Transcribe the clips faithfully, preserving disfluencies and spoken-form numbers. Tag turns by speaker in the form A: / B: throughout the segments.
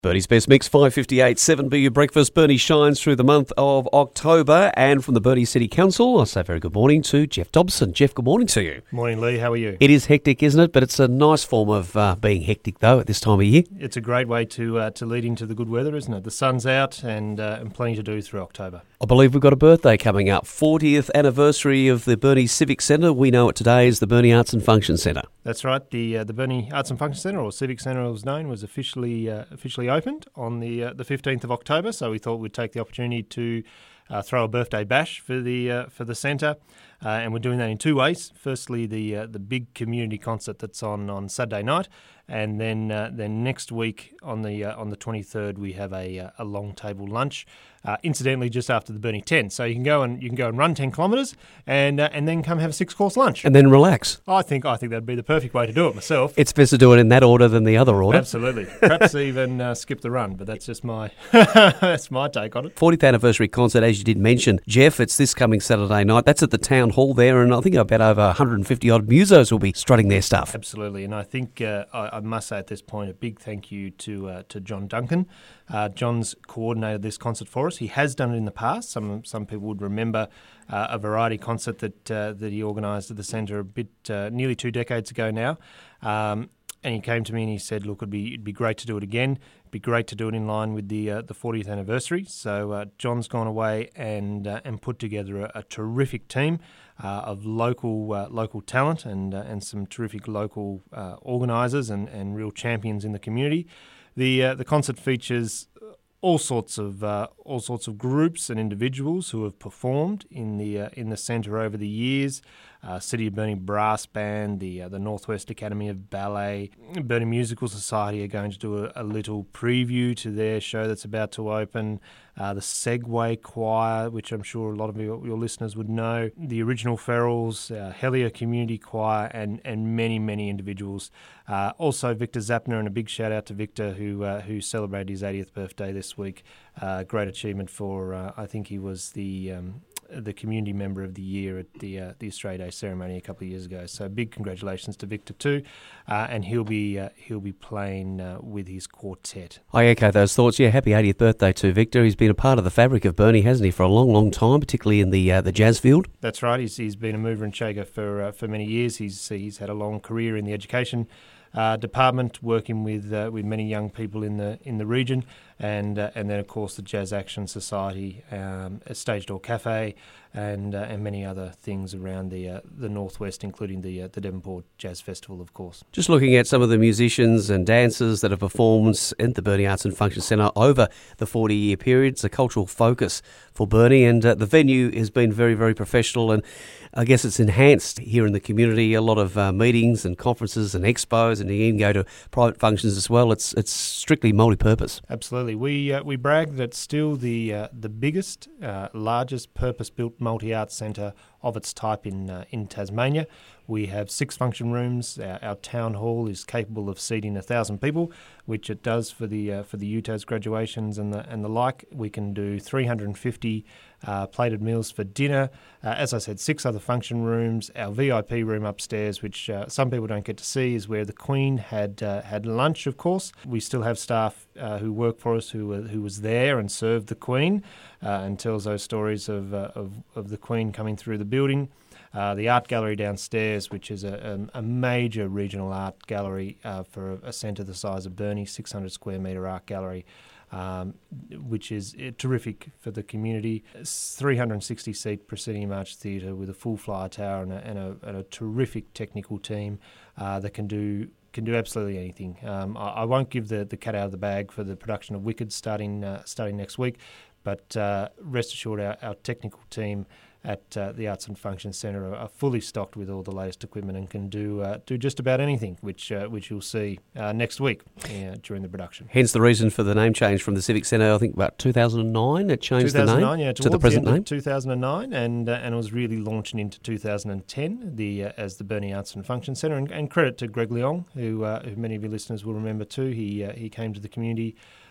A: Bernie's Best Mix, five fifty-eight, seven B U Breakfast. Bernie shines through the month of October. And from the Bernie City Council, I say very good morning to Jeff Dobson. Jeff, good morning to you.
B: Morning, Lee. How are you?
A: It is hectic, isn't it? But it's a nice form of uh, being hectic, though, at this time of year.
B: It's a great way to uh, to lead into the good weather, isn't it? The sun's out and, uh, and plenty to do through October.
A: I believe we've got a birthday coming up. fortieth anniversary of the Bernie Civic Centre. We know it today as the Bernie Arts and Function Centre.
B: That's right. The uh, the Bernie Arts and Function Centre, or Civic Centre as known, was officially uh, officially opened on the uh, the fifteenth of October. So we thought we'd take the opportunity to uh, throw a birthday bash for the uh, for the centre, uh, and we're doing that in two ways. Firstly, the uh, the big community concert that's on, on Saturday night, and then uh, then next week on the uh, on the twenty-third we have a uh, a long table lunch. Uh, incidentally, just after the Bernie ten, so you can go and you can go and run ten kilometres, and uh, and then come have a six course lunch,
A: and then relax.
B: I think I think that'd be the perfect way to do it myself.
A: It's best to do it in that order than the other order.
B: Absolutely, perhaps even uh, skip the run, but that's just my that's my take on it.
A: fortieth anniversary concert, as you did mention, Jeff. It's this coming Saturday night. That's at the town hall there, and I think about over one hundred fifty odd musos will be strutting their stuff.
B: Absolutely, and I think uh, I, I must say at this point a big thank you to uh, to John Duncan. Uh, John's coordinated this concert for us. He has done it in the past. Some some people would remember uh, a variety concert that uh, that he organised at the centre a bit uh, nearly two decades ago now. Um, and he came to me and he said, "Look, it'd be it'd be great to do it again. It'd be great to do it in line with the uh, the fortieth anniversary." So uh, John's gone away and uh, and put together a, a terrific team uh, of local uh, local talent and uh, and some terrific local uh, organisers and, and real champions in the community. The uh, the concert features all sorts of uh, all sorts of groups and individuals who have performed in the uh, in the centre over the years. Uh, City of Bernie Brass Band, the uh, the Northwest Academy of Ballet, Bernie Musical Society are going to do a, a little preview to their show that's about to open. Uh, the Segway Choir, which I'm sure a lot of your, your listeners would know, the Original Ferals, uh, Hellier Community Choir, and and many many individuals. Uh, also Victor Zappner, and a big shout out to Victor who uh, who celebrated his eightieth birthday this week. Uh, great achievement for uh, I think he was the um, the community member of the year at the uh, the Australia Day ceremony a couple of years ago. So big congratulations to Victor too, uh, and he'll be uh, he'll be playing uh, with his quartet.
A: I echo those thoughts. Yeah, happy eightieth birthday to Victor. He's been a part of the fabric of Bernie, hasn't he, for a long, long time, particularly in the uh, the jazz field.
B: That's right. He's he's been a mover and shaker for uh, for many years. He's he's had a long career in the education Uh, department, working with uh, with many young people in the in the region, and uh, and then of course the Jazz Action Society, um, a Stage Door Cafe, and uh, and many other things around the uh, the northwest, including the uh, the Devonport Jazz Festival, of course.
A: Just looking at some of the musicians and dancers that have performed at the Bernie Arts and Function Centre over the forty-year period, it's a cultural focus for Bernie, and uh, the venue has been very, very professional, and I guess it's enhanced here in the community. A lot of uh, meetings and conferences and expos, and you can go to private functions as well. It's it's strictly multi-purpose.
B: Absolutely. We uh, we brag that it's still the uh, the biggest, uh, largest purpose-built multi-art centre of its type in uh, in Tasmania. We have six function rooms. Our, our town hall is capable of seating a thousand people, which it does for the uh, for the U T A S graduations and the and the like. We can do three hundred fifty uh, plated meals for dinner. Uh, as I said, six other function rooms. Our V I P room upstairs, which uh, some people don't get to see, is where the Queen had uh, had lunch. Of course, we still have staff uh, who work for us who uh, who was there and served the Queen uh, and tells those stories of, uh, of of the Queen coming through the building. Uh, the art gallery downstairs, which is a, a, a major regional art gallery uh, for a, a centre the size of Bernie, six hundred square metre art gallery, um, which is uh, terrific for the community. It's three hundred sixty seat proscenium arch theatre with a full flyer tower and a, and a, and a terrific technical team uh, that can do can do absolutely anything. Um, I, I won't give the, the cat out of the bag for the production of Wicked starting uh, starting next week, but uh, rest assured our, our technical team at uh, the Arts and Function Centre are, are fully stocked with all the latest equipment and can do uh, do just about anything, which uh, which you'll see uh, next week uh, during the production.
A: Hence the reason for the name change from the Civic Centre. I think about two thousand nine it changed the name
B: yeah,
A: to the present
B: the
A: name.
B: two thousand nine, and uh, and it was really launching into two thousand ten the uh, as the Bernie Arts and Function Centre. And, and credit to Greg Leong, who uh, who many of your listeners will remember too. He uh, he came to the community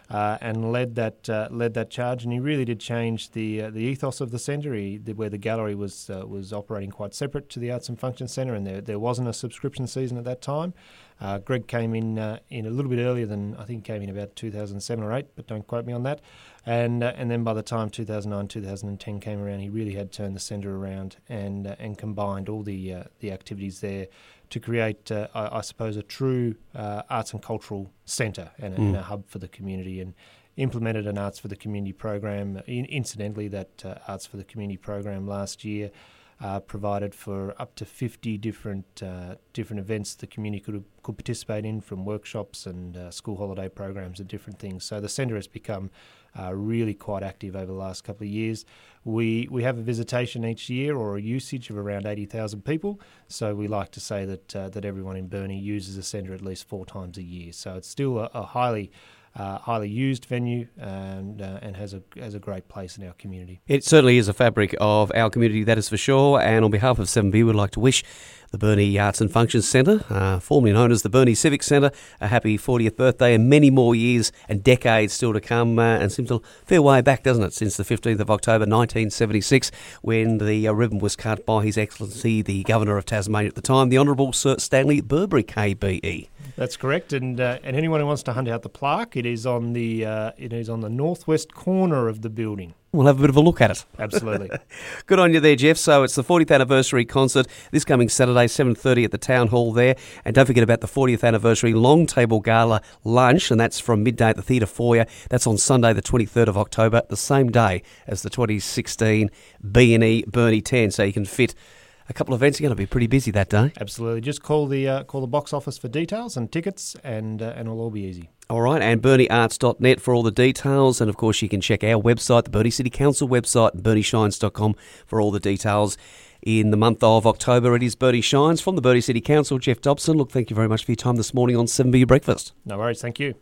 B: uh, and led that uh, led that charge. And he really did change the uh, the ethos of the centre, he, the, where the gallery was uh, was operating quite separate to the Arts and Function Centre, and there there wasn't a subscription season at that time. Uh, Greg came in uh, in a little bit earlier than I think came in about two thousand seven or eight, but don't quote me on that. And uh, and then by the time two thousand nine, two thousand ten came around, he really had turned the centre around and uh, and combined all the uh, the activities there to create, uh, I, I suppose, a true uh, arts and cultural centre and, mm. and a hub for the community, and implemented an Arts for the Community program. In, incidentally, that uh, Arts for the Community program last year Uh, provided for up to fifty different uh, different events the community could could participate in, from workshops and uh, school holiday programs and different things. So the centre has become uh, really quite active over the last couple of years. We we have a visitation each year, or a usage of around eighty thousand people. So we like to say that uh, that everyone in Burnie uses the centre at least four times a year. So it's still a, a highly Uh, highly used venue, and uh, and has a has a great place in our community.
A: It certainly is a fabric of our community, that is for sure. And on behalf of seven B, we'd like to wish the Burnie Arts and Functions Centre, uh, formerly known as the Burnie Civic Centre, a happy fortieth birthday and many more years and decades still to come. Uh, and seems a fair way back, doesn't it, since the fifteenth of October nineteen seventy-six, when the uh, ribbon was cut by His Excellency, the Governor of Tasmania at the time, the Honourable Sir Stanley Burbury, K B E.
B: That's correct, and uh, and anyone who wants to hunt out the plaque, it is on the uh, it is on the northwest corner of the building.
A: We'll have a bit of a look at it.
B: Absolutely.
A: Good on you there, Jeff. So it's the fortieth anniversary concert this coming Saturday, seven thirty at the Town Hall there. And don't forget about the fortieth anniversary long table gala lunch, and that's from midday at the Theatre Foyer. That's on Sunday, the twenty-third of October, the same day as the twenty sixteen B and E Burnie ten. So you can fit a couple of events. Are going to be pretty busy that day.
B: Absolutely. Just call the uh, call the box office for details and tickets, and uh, and it'll all be easy.
A: All right, and burnie arts dot net for all the details. And, of course, you can check our website, the Burnie City Council website, burnie shines dot com for all the details. In the month of October, it is Burnie Shines from the Burnie City Council. Jeff Dobson, look, thank you very much for your time this morning on seven B Breakfast.
B: No worries. Thank you.